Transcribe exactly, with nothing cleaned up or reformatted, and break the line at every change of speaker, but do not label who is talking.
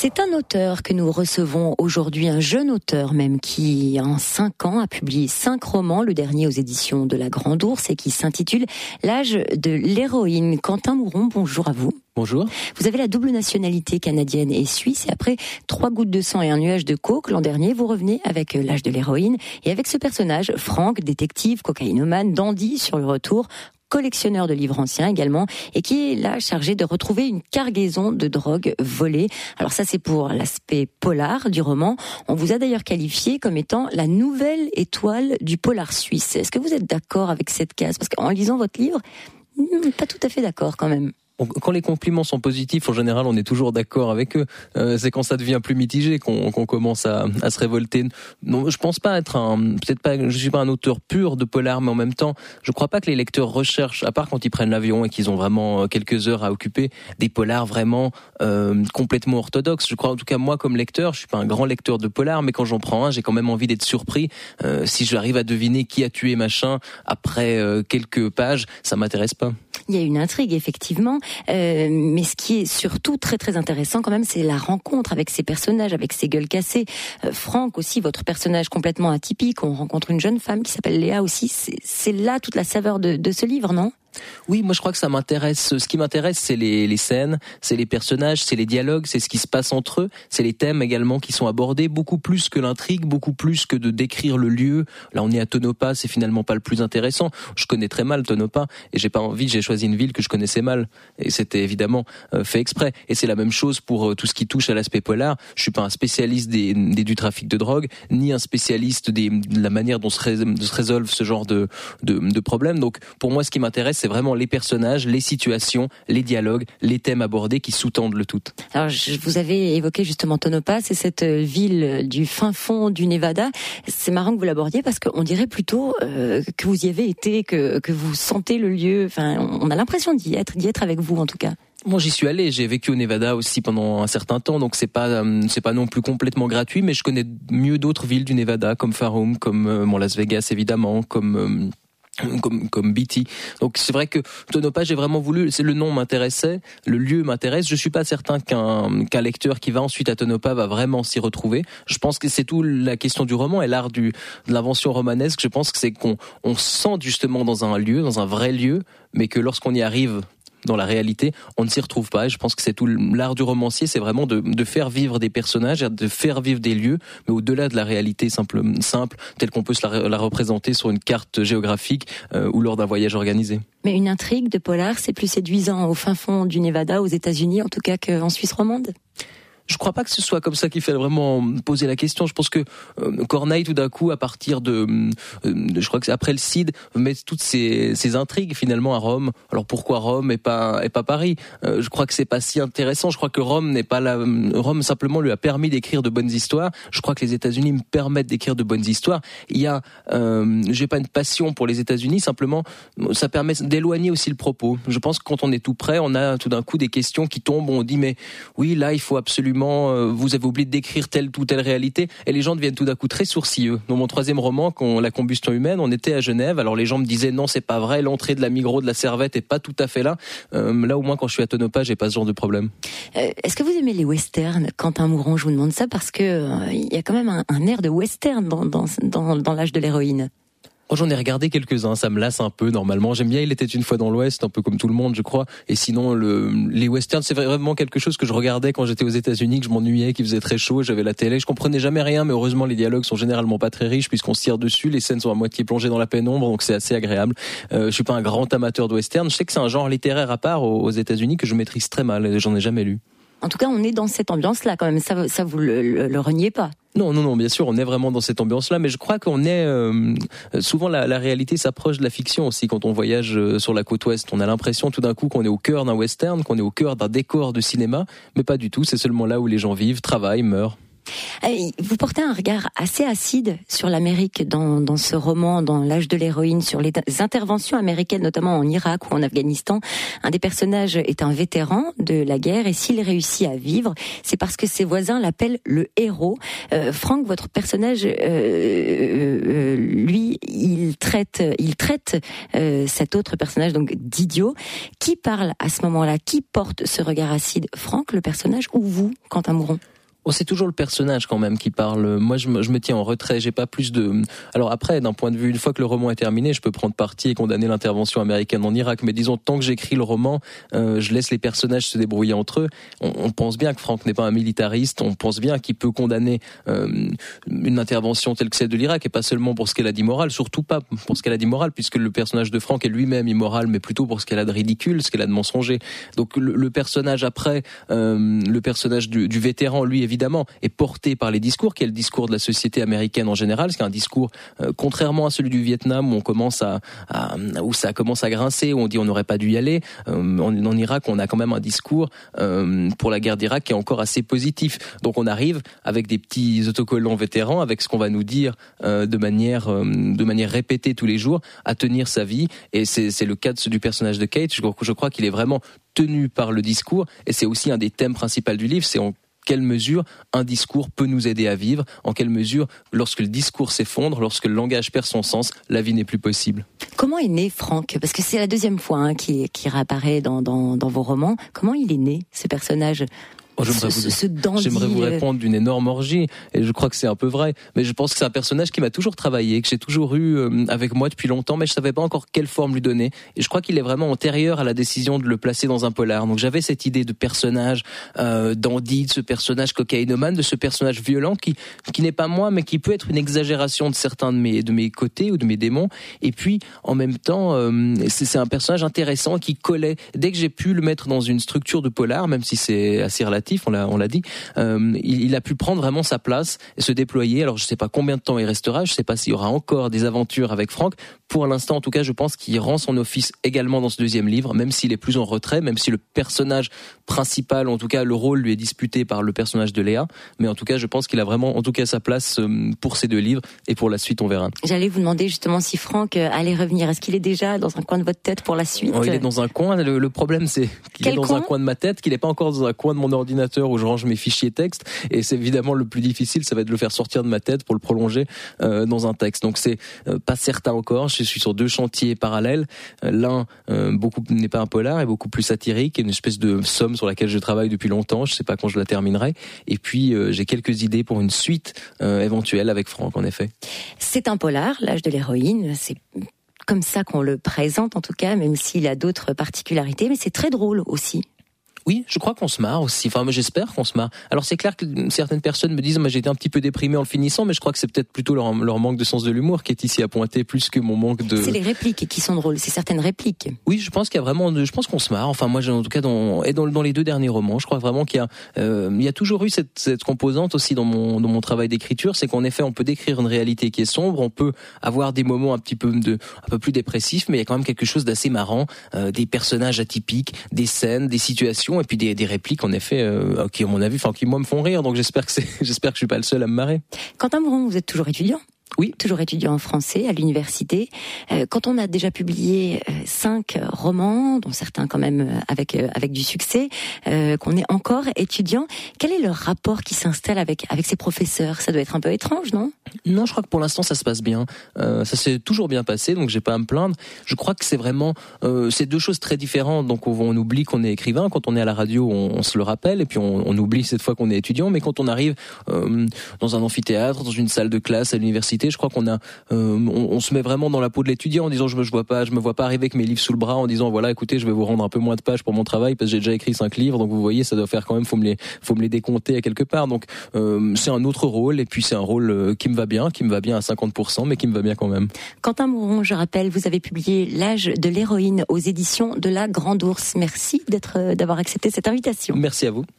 C'est un auteur que nous recevons aujourd'hui, un jeune auteur même, qui en cinq ans a publié cinq romans, le dernier aux éditions de La Grande Ourse et qui s'intitule L'âge de l'héroïne. Quentin Mouron, bonjour à vous.
Bonjour.
Vous avez la double nationalité canadienne et suisse et après trois gouttes de sang et un nuage de coke, l'an dernier, vous revenez avec L'âge de l'héroïne et avec ce personnage, Franck, détective, cocaïnomane, dandy sur le retour, collectionneur de livres anciens également, et qui est là chargé de retrouver une cargaison de drogue volée. Alors ça, c'est pour l'aspect polar du roman. On vous a d'ailleurs qualifié comme étant la nouvelle étoile du polar suisse. Est-ce que vous êtes d'accord avec cette case? Parce qu'en lisant votre livre, pas tout à fait d'accord quand même.
Quand les compliments sont positifs, en général, on est toujours d'accord avec eux. Euh, c'est quand ça devient plus mitigé qu'on, qu'on commence à, à se révolter. Non, je pense pas être un, peut-être pas, je suis pas un auteur pur de polar, mais en même temps, je crois pas que les lecteurs recherchent, à part quand ils prennent l'avion et qu'ils ont vraiment quelques heures à occuper, des polars vraiment euh, complètement orthodoxes. Je crois, en tout cas, moi, comme lecteur, je suis pas un grand lecteur de polar, mais quand j'en prends un, j'ai quand même envie d'être surpris. Euh, si j'arrive à deviner qui a tué machin après euh, quelques pages, ça m'intéresse pas.
Il y a une intrigue, effectivement, euh, mais ce qui est surtout très très intéressant quand même, c'est la rencontre avec ces personnages, avec ces gueules cassées. Euh, Franck aussi, votre personnage complètement atypique, on rencontre une jeune femme qui s'appelle Léa aussi, c'est, c'est là toute la saveur de, de ce livre, non ?
Oui, moi je crois que ça m'intéresse. Ce qui m'intéresse, c'est les, les scènes, c'est les personnages, c'est les dialogues, c'est ce qui se passe entre eux, c'est les thèmes également qui sont abordés, beaucoup plus que l'intrigue, beaucoup plus que de décrire le lieu. Là, on est à Tonopah, c'est finalement pas le plus intéressant. Je connais très mal Tonopah et j'ai pas envie. J'ai choisi une ville que je connaissais mal et c'était évidemment euh, fait exprès. Et c'est la même chose pour euh, tout ce qui touche à l'aspect polar. Je suis pas un spécialiste des, des du trafic de drogue, ni un spécialiste des, de la manière dont se, rés, de se résolvent ce genre de, de, de problèmes. Donc, pour moi, ce qui m'intéresse, c'est vraiment les personnages, les situations, les dialogues, les thèmes abordés qui sous-tendent le tout.
Alors, je vous avais évoqué justement Tonopah, c'est cette ville du fin fond du Nevada. C'est marrant que vous l'abordiez parce qu'on dirait plutôt euh, que vous y avez été, que, que vous sentez le lieu. Enfin, on a l'impression d'y être, d'y être avec vous en tout cas.
Moi, j'y suis allé. J'ai vécu au Nevada aussi pendant un certain temps, donc c'est pas euh, c'est pas non plus complètement gratuit, mais je connais mieux d'autres villes du Nevada, comme Fairhope, comme euh, bon, Las Vegas évidemment, comme euh, comme comme B T. Donc c'est vrai que Tonopah, j'ai vraiment voulu, c'est le nom m'intéressait, le lieu m'intéresse. Je suis pas certain qu'un qu'un lecteur qui va ensuite à Tonopah va vraiment s'y retrouver. Je pense que c'est tout la question du roman et l'art du de l'invention romanesque. Je pense que c'est qu'on on se sent justement dans un lieu, dans un vrai lieu, mais que lorsqu'on y arrive dans la réalité, on ne s'y retrouve pas. Et je pense que c'est tout l'art du romancier, c'est vraiment de, de faire vivre des personnages, de faire vivre des lieux, mais au-delà de la réalité simple, simple telle qu'on peut se la, la représenter sur une carte géographique euh, ou lors d'un voyage organisé.
Mais une intrigue de polar, c'est plus séduisant au fin fond du Nevada, aux États-Unis, en tout cas qu'en Suisse romande.
Je crois pas que ce soit comme ça qu'il fallait vraiment poser la question. Je pense que euh, Corneille, tout d'un coup, à partir de, euh, je crois que c'est après le Cid, met toutes ces, ces intrigues finalement à Rome. Alors pourquoi Rome et pas et pas Paris? euh, Je crois que c'est pas si intéressant. Je crois que Rome n'est pas la Rome simplement lui a permis d'écrire de bonnes histoires. Je crois que les États-Unis me permettent d'écrire de bonnes histoires. Il y a, euh, j'ai pas une passion pour les États-Unis. Simplement, ça permet d'éloigner aussi le propos. Je pense que quand on est tout près, on a tout d'un coup des questions qui tombent. On dit mais oui, là il faut absolument vous avez oublié de décrire telle ou telle réalité, et les gens deviennent tout d'un coup très sourcilleux. Dans mon troisième roman, quand la combustion humaine, on était à Genève, alors les gens me disaient non, c'est pas vrai, l'entrée de la Migros de la Servette est pas tout à fait là. Euh, là au moins quand je suis à Tonopah, j'ai pas ce genre de problème.
Euh, est-ce que vous aimez les westerns, Quentin Mouron? Je vous demande ça parce que euh, il y a quand même un, un air de western dans, dans, dans, dans l'âge de l'héroïne.
Oh, j'en ai regardé quelques-uns, ça me lasse un peu normalement. J'aime bien Il était une fois dans l'Ouest, un peu comme tout le monde je crois. Et sinon, le, les westerns, c'est vraiment quelque chose que je regardais quand j'étais aux États-Unis, que je m'ennuyais, qu'il faisait très chaud, j'avais la télé, je comprenais jamais rien, mais heureusement les dialogues sont généralement pas très riches puisqu'on se tire dessus, les scènes sont à moitié plongées dans la pénombre, donc c'est assez agréable. Euh, je suis pas un grand amateur de western, je sais que c'est un genre littéraire à part aux, aux États-Unis que je maîtrise très mal et j'en ai jamais lu.
En tout cas, on est dans cette ambiance-là quand même, ça, ça vous le, le, le reniez pas?
Non, non, non, bien sûr, on est vraiment dans cette ambiance-là, mais je crois qu'on est euh, souvent la, la réalité s'approche de la fiction aussi quand on voyage sur la côte ouest. On a l'impression tout d'un coup qu'on est au cœur d'un western, qu'on est au cœur d'un décor de cinéma, mais pas du tout. C'est seulement là où les gens vivent, travaillent, meurent.
Vous portez un regard assez acide sur l'Amérique dans, dans ce roman, dans l'âge de l'héroïne, sur les interventions américaines, notamment en Irak ou en Afghanistan. Un des personnages est un vétéran de la guerre et s'il réussit à vivre, c'est parce que ses voisins l'appellent le héros. Euh, Franck, votre personnage, euh, euh, lui, il traite, il traite euh, cet autre personnage donc d'idiot. Qui parle à ce moment-là? Qui porte ce regard acide? Franck, le personnage, ou vous, Quentin Mouron?
Oh, c'est toujours le personnage quand même qui parle. Moi, je me, je me tiens en retrait. J'ai pas plus de. Alors après, d'un point de vue, une fois que le roman est terminé, je peux prendre parti et condamner l'intervention américaine en Irak. Mais disons, tant que j'écris le roman, euh, je laisse les personnages se débrouiller entre eux. On, on pense bien que Franck n'est pas un militariste. On pense bien qu'il peut condamner euh, une intervention telle que celle de l'Irak, et pas seulement pour ce qu'elle a d'immoral, surtout pas pour ce qu'elle a d'immoral, puisque le personnage de Franck est lui-même immoral, mais plutôt pour ce qu'elle a de ridicule, ce qu'elle a de mensonger. Donc le, le personnage après, euh, le personnage du, du vétéran, lui, évidemment, est porté par les discours, qui est le discours de la société américaine en général, c'est un discours euh, contrairement à celui du Vietnam où on commence à, à où ça commence à grincer, où on dit on n'aurait pas dû y aller. Euh, en, en Irak, on a quand même un discours euh, pour la guerre d'Irak qui est encore assez positif. Donc on arrive avec des petits autocollants vétérans, avec ce qu'on va nous dire euh, de manière euh, de manière répétée tous les jours, à tenir sa vie. Et c'est, c'est le cas de, du personnage de Kate. Je, je crois qu'il est vraiment tenu par le discours, et c'est aussi un des thèmes principaux du livre. C'est en quelle mesure un discours peut nous aider à vivre, en quelle mesure, lorsque le discours s'effondre, lorsque le langage perd son sens, la vie n'est plus possible.
Comment est né Franck ? Parce que c'est la deuxième fois hein, qui, qui réapparaît dans, dans, dans vos romans. Comment il est né, ce personnage ?
Oh, j'aimerais,
ce,
vous,
ce dandy,
j'aimerais vous répondre d'une énorme orgie, et je crois que c'est un peu vrai, mais je pense que c'est un personnage qui m'a toujours travaillé, que j'ai toujours eu euh, avec moi depuis longtemps, mais je savais pas encore quelle forme lui donner, et je crois qu'il est vraiment antérieur à la décision de le placer dans un polar. Donc j'avais cette idée de personnage euh, dandy, de ce personnage cocaïnomane, de ce personnage violent qui qui n'est pas moi, mais qui peut être une exagération de certains de mes de mes côtés ou de mes démons, et puis en même temps euh, c'est, c'est un personnage intéressant qui collait. Dès que j'ai pu le mettre dans une structure de polar, même si c'est assez relatif, on l'a, on l'a dit, euh, il, il a pu prendre vraiment sa place et se déployer. Alors je sais pas combien de temps il restera, je sais pas s'il y aura encore des aventures avec Franck. Pour l'instant, en tout cas, je pense qu'il rend son office également dans ce deuxième livre, même s'il est plus en retrait, même si le personnage principal, en tout cas le rôle lui est disputé par le personnage de Léa. Mais en tout cas, je pense qu'il a vraiment, en tout cas, sa place pour ces deux livres, et pour la suite, on verra.
J'allais vous demander justement si Franck allait revenir. Est-ce qu'il est déjà dans un coin de votre tête pour la suite ?
Oh, il est dans un coin. Le, le problème, c'est qu'il
Quel
est dans
coin ?
un coin de ma tête, qu'il n'est pas encore dans un coin de mon ordinateur où je range mes fichiers textes. Et c'est évidemment le plus difficile, ça va être de le faire sortir de ma tête pour le prolonger euh, dans un texte. Donc c'est euh, pas certain encore. Je suis sur deux chantiers parallèles. Euh, l'un euh, beaucoup n'est pas un polar, et beaucoup plus satirique, et une espèce de somme sur laquelle je travaille depuis longtemps. Je sais pas quand je la terminerai. Et puis euh, j'ai quelques idées pour une suite euh, éventuelle avec Franck, en effet.
C'est un polar, L'âge de l'héroïne. C'est comme ça qu'on le présente, en tout cas, même s'il a d'autres particularités. Mais c'est très drôle aussi.
Oui, je crois qu'on se marre aussi. Enfin, moi, j'espère qu'on se marre. Alors, c'est clair que certaines personnes me disent, moi, j'ai été un petit peu déprimé en le finissant, mais je crois que c'est peut-être plutôt leur, leur manque de sens de l'humour qui est ici à pointer, plus que mon manque de...
C'est les répliques qui sont drôles, c'est certaines répliques.
Oui, je pense qu'il y a vraiment, de, je pense qu'on se marre. Enfin, moi, j'ai, en tout cas, dans, et dans, dans les deux derniers romans, je crois vraiment qu'il y a, euh, il y a toujours eu cette, cette composante aussi dans mon, dans mon travail d'écriture, c'est qu'en effet, on peut décrire une réalité qui est sombre, on peut avoir des moments un petit peu de, un peu plus dépressifs, mais il y a quand même quelque chose d'assez marrant, euh, des personnages atypiques, des scènes, des situations, et puis des, des répliques, en effet, euh, qui, à mon avis, enfin, qui, moi, me font rire. Donc, j'espère que c'est, j'espère que je suis pas le seul à me marrer.
Quentin Mouron, vous êtes toujours étudiant ?
Oui.
Toujours étudiant en français à l'université. Euh, quand on a déjà publié euh, cinq romans, dont certains quand même euh, avec euh, avec du succès, euh, qu'on est encore étudiant, quel est le rapport qui s'installe avec avec ses professeurs ? Ça doit être un peu étrange, non ?
Non, je crois que pour l'instant ça se passe bien. Euh, ça s'est toujours bien passé, donc j'ai pas à me plaindre. Je crois que c'est vraiment euh, c'est deux choses très différentes. Donc on, on oublie qu'on est écrivain quand on est à la radio, on, on se le rappelle, et puis on, on oublie cette fois qu'on est étudiant. Mais quand on arrive euh, dans un amphithéâtre, dans une salle de classe à l'université, je crois qu'on a, euh, on, on se met vraiment dans la peau de l'étudiant en disant je me, je vois pas, je me vois pas arriver avec mes livres sous le bras en disant voilà écoutez je vais vous rendre un peu moins de pages pour mon travail parce que j'ai déjà écrit cinq livres, donc vous voyez ça doit faire quand même, faut me les, faut me les décompter à quelque part. Donc euh, c'est un autre rôle, et puis c'est un rôle euh, qui me va bien, qui me va bien à cinquante pour cent, mais qui me va bien quand même.
Quentin Mouron, je rappelle, vous avez publié L'âge de l'héroïne aux éditions de la Grande Ourse. Merci d'être, d'avoir accepté cette invitation.
Merci à vous.